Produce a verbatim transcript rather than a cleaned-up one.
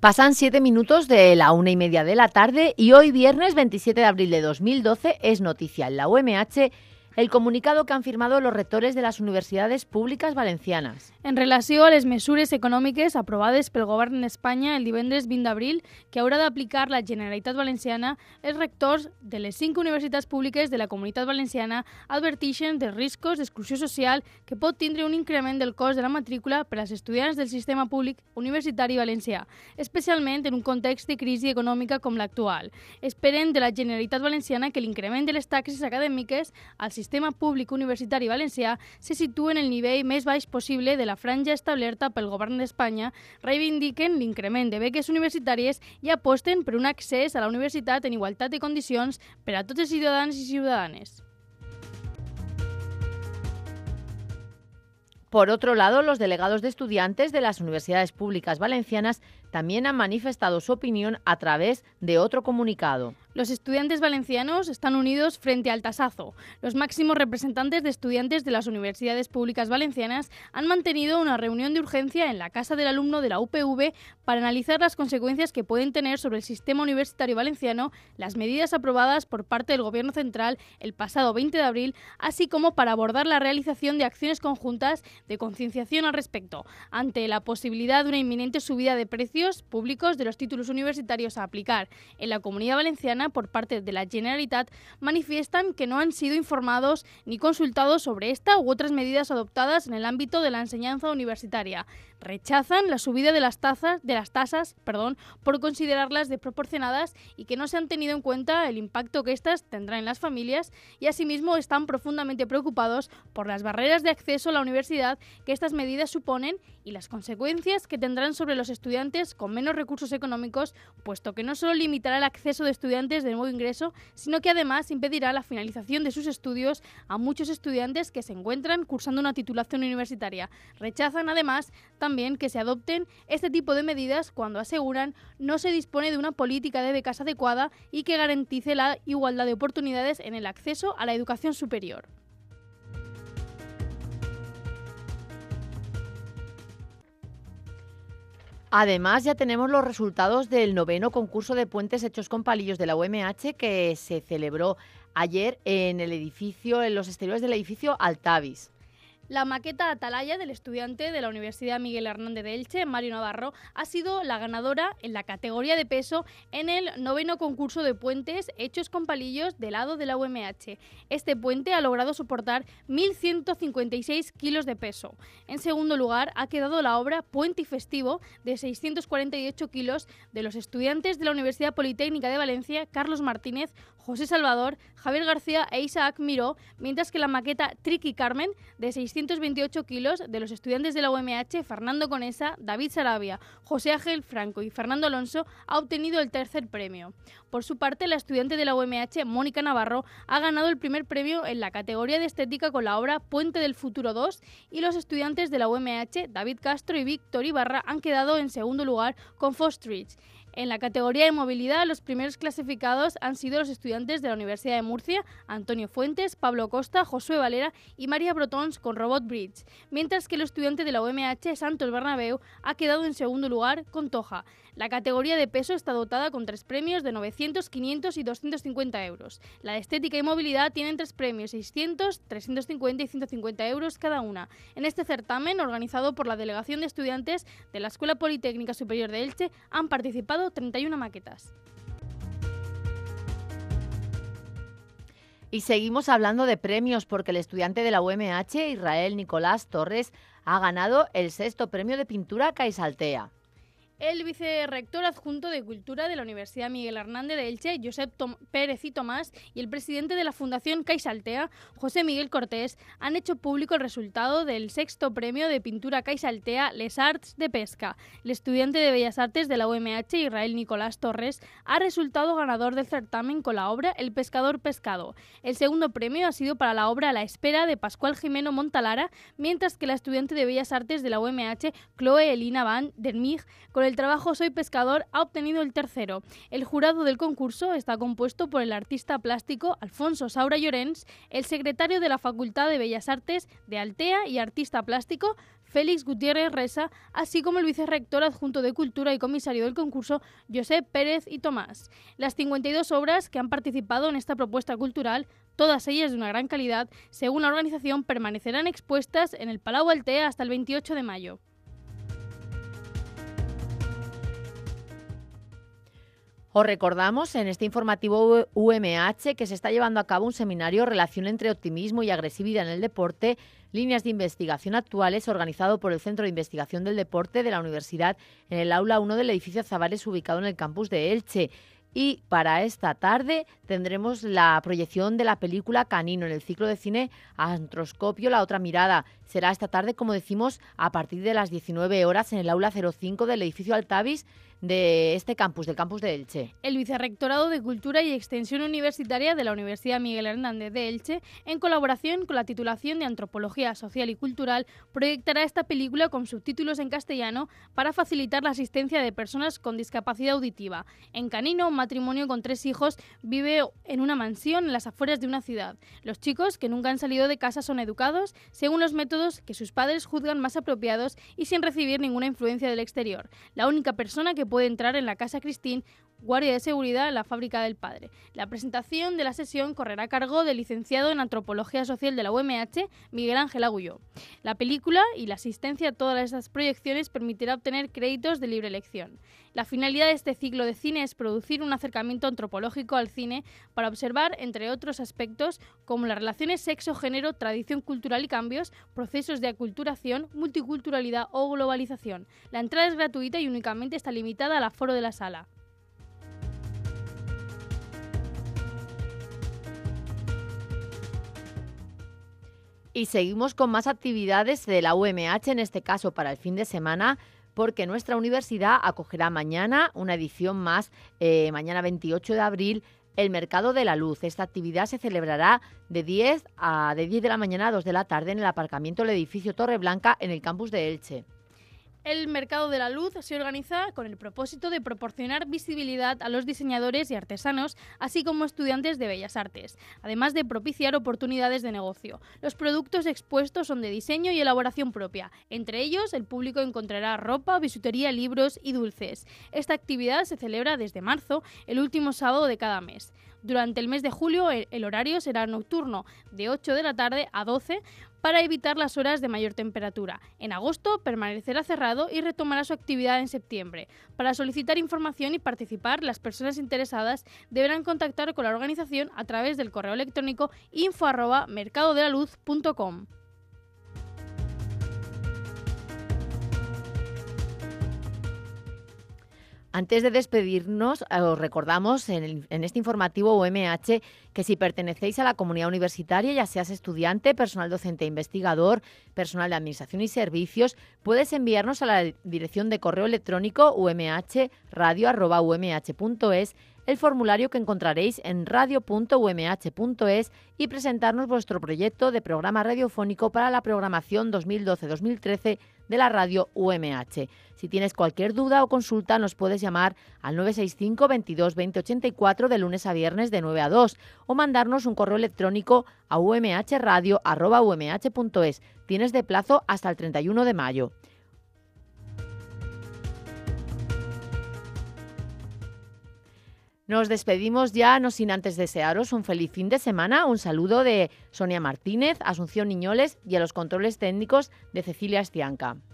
Pasan siete minutos de la una y media de la tarde y hoy viernes veintisiete de abril de dos mil doce es noticia en la U M H el comunicado que han firmado los rectores de las universidades públiques valencianes. En relació a les mesures econòmiques aprovades pel Govern d'Espanya el divendres vint d'abril que haurà d'aplicar la Generalitat Valenciana, els rectors de les cinc universitats públiques de la Comunitat Valenciana adverteixen dels riscos d'exclusió social que pot tindre un increment del cost de la matrícula per als estudiants del sistema públic universitari valencià, especialment en un context de crisi econòmica com l'actual. Esperen de la Generalitat Valenciana que l'increment de les taxes acadèmiques al sistema públic universitari valencià se situa en el nivell més baix possible de la franja establerta pel Govern d'Espanya, reivindiquen l'increment de beques universitàries i aposten per un accés a la universitat en igualtat de condicions per a tots els ciutadans i ciutadanes. Por otro lado, los delegados de estudiantes de las universidades públicas valencianas también han manifestado su opinión a través de otro comunicado. Los estudiantes valencianos están unidos frente al tasazo. Los máximos representantes de estudiantes de las universidades públicas valencianas han mantenido una reunión de urgencia en la casa del alumno de la U P V para analizar las consecuencias que pueden tener sobre el sistema universitario valenciano las medidas aprobadas por parte del Gobierno central el pasado veinte de abril, así como para abordar la realización de acciones conjuntas de concienciación al respecto, ante la posibilidad de una inminente subida de precios públicos de los títulos universitarios a aplicar en la Comunidad Valenciana por parte de la Generalitat. Manifiestan que no han sido informados ni consultados sobre esta u otras medidas adoptadas en el ámbito de la enseñanza universitaria. Rechazan la subida de las tasas, de las tasas perdón, por considerarlas desproporcionadas y que no se han tenido en cuenta el impacto que éstas tendrán en las familias, y asimismo están profundamente preocupados por las barreras de acceso a la universidad que estas medidas suponen y las consecuencias que tendrán sobre los estudiantes con menos recursos económicos, puesto que no solo limitará el acceso de estudiantes de nuevo ingreso, sino que además impedirá la finalización de sus estudios a muchos estudiantes que se encuentran cursando una titulación universitaria. Rechazan además también que se adopten este tipo de medidas cuando aseguran no se dispone de una política de becas adecuada y que garantice la igualdad de oportunidades en el acceso a la educación superior. Además, ya tenemos los resultados del noveno concurso de puentes hechos con palillos de la U M H que se celebró ayer en el edificio, en los exteriores del edificio Altavis. La maqueta Atalaya del estudiante de la Universidad Miguel Hernández de Elche, Mario Navarro, ha sido la ganadora en la categoría de peso en el noveno concurso de puentes hechos con palillos de lado de la U M H. Este puente ha logrado soportar mil ciento cincuenta y seis kilos de peso. En segundo lugar, ha quedado la obra Puente y Festivo de seiscientos cuarenta y ocho kilos de los estudiantes de la Universidad Politécnica de Valencia, Carlos Martínez, José Salvador, Javier García e Isaac Miró, mientras que la maqueta Triqui Carmen de seiscientos veintiocho kilos de los estudiantes de la U M H, Fernando Conesa, David Sarabia, José Ángel Franco y Fernando Alonso, ha obtenido el tercer premio. Por su parte, la estudiante de la U M H, Mónica Navarro, ha ganado el primer premio en la categoría de estética con la obra Puente del Futuro dos, y los estudiantes de la U M H, David Castro y Víctor Ibarra, han quedado en segundo lugar con Fostrich. En la categoría de movilidad, los primeros clasificados han sido los estudiantes de la Universidad de Murcia, Antonio Fuentes, Pablo Costa, Josué Valera y María Brotons con Robot Bridge, mientras que el estudiante de la U M H, Santos Bernabéu, ha quedado en segundo lugar con Toja. La categoría de peso está dotada con tres premios de novecientos, quinientos y doscientos cincuenta euros. La de estética y movilidad tienen tres premios, seiscientos, trescientos cincuenta y ciento cincuenta euros cada una. En este certamen, organizado por la Delegación de Estudiantes de la Escuela Politécnica Superior de Elche, han participado treinta y una maquetas. Y seguimos hablando de premios porque el estudiante de la U M H, Israel Nicolás Torres, ha ganado el sexto premio de pintura CaixAltea. El vicerrector adjunto de Cultura de la Universidad Miguel Hernández de Elche, Josep Tom- Pérez y Tomás, y el presidente de la Fundación CaixAltea, José Miguel Cortés, han hecho público el resultado del sexto premio de pintura CaixAltea Les Arts de Pesca. El estudiante de Bellas Artes de la U M H, Israel Nicolás Torres, ha resultado ganador del certamen con la obra El pescador pescado. El segundo premio ha sido para la obra A la espera de Pascual Jimeno Montalara, mientras que la estudiante de Bellas Artes de la U M H, Chloe Elina Van der Mig, con el trabajo Soy pescador, ha obtenido el tercero. El jurado del concurso está compuesto por el artista plástico Alfonso Saura Llorens, el secretario de la Facultad de Bellas Artes de Altea y artista plástico Félix Gutiérrez Resa, así como el vicerrector adjunto de Cultura y comisario del concurso, Josep Pérez y Tomás. Las cincuenta y dos obras que han participado en esta propuesta cultural, todas ellas de una gran calidad, según la organización, permanecerán expuestas en el Palau Altea hasta el veintiocho de mayo. Os recordamos en este informativo U M H que se está llevando a cabo un seminario Relación entre optimismo y agresividad en el deporte, líneas de investigación actuales, organizado por el Centro de Investigación del Deporte de la Universidad en el aula uno del edificio Azabales, ubicado en el campus de Elche. Y para esta tarde tendremos la proyección de la película Canino en el ciclo de cine Antroscopio, la otra mirada. Será esta tarde, como decimos, a partir de las diecinueve horas en el aula cero cinco del edificio Altavis de este campus, del campus de Elche. El Vicerrectorado de Cultura y Extensión Universitaria de la Universidad Miguel Hernández de Elche, en colaboración con la titulación de Antropología Social y Cultural, proyectará esta película con subtítulos en castellano para facilitar la asistencia de personas con discapacidad auditiva. En Canino, un matrimonio con tres hijos vive en una mansión en las afueras de una ciudad. Los chicos, que nunca han salido de casa, son educados según los métodos que sus padres juzgan más apropiados y sin recibir ninguna influencia del exterior. La única persona que puede entrar en la casa Cristín, guardia de seguridad en la fábrica del padre. La presentación de la sesión correrá a cargo del licenciado en Antropología Social de la U M H, Miguel Ángel Agulló. La película y la asistencia a todas estas proyecciones permitirá obtener créditos de libre elección. La finalidad de este ciclo de cine es producir un acercamiento antropológico al cine para observar, entre otros aspectos, como las relaciones sexo-género, tradición cultural y cambios, procesos de aculturación, multiculturalidad o globalización. La entrada es gratuita y únicamente está limitada al aforo de la sala. Y seguimos con más actividades de la U M H, en este caso para el fin de semana, porque nuestra universidad acogerá mañana una edición más, eh, mañana veintiocho de abril, el Mercado de la Luz. Esta actividad se celebrará de diez a de diez de la mañana a dos de la tarde en el aparcamiento del edificio Torreblanca en el campus de Elche. El Mercado de la Luz se organiza con el propósito de proporcionar visibilidad a los diseñadores y artesanos, así como estudiantes de Bellas Artes, además de propiciar oportunidades de negocio. Los productos expuestos son de diseño y elaboración propia. Entre ellos, el público encontrará ropa, bisutería, libros y dulces. Esta actividad se celebra desde marzo, el último sábado de cada mes. Durante el mes de julio, el horario será nocturno, de ocho de la tarde a doce, para evitar las horas de mayor temperatura. En agosto permanecerá cerrado y retomará su actividad en septiembre. Para solicitar información y participar, las personas interesadas deberán contactar con la organización a través del correo electrónico info arroba mercado de la luz punto com. Antes de despedirnos, os recordamos en, el, en este informativo U M H que si pertenecéis a la comunidad universitaria, ya seas estudiante, personal docente e investigador, personal de administración y servicios, puedes enviarnos a la dirección de correo electrónico u m h radio arroba u m h punto es el formulario que encontraréis en radio punto u m h punto es y presentarnos vuestro proyecto de programa radiofónico para la programación dos mil doce dos mil trece de la radio U M H. Si tienes cualquier duda o consulta, nos puedes llamar al nueve seis cinco, veintidós, veinte, ochenta y cuatro de lunes a viernes de nueve a dos o mandarnos un correo electrónico a u m h radio arroba u m h punto es. Tienes de plazo hasta el treinta y uno de mayo. Nos despedimos ya, no sin antes desearos un feliz fin de semana. Un saludo de Sonia Martínez, Asunción Niñoles y a los controles técnicos de Cecilia Estianca.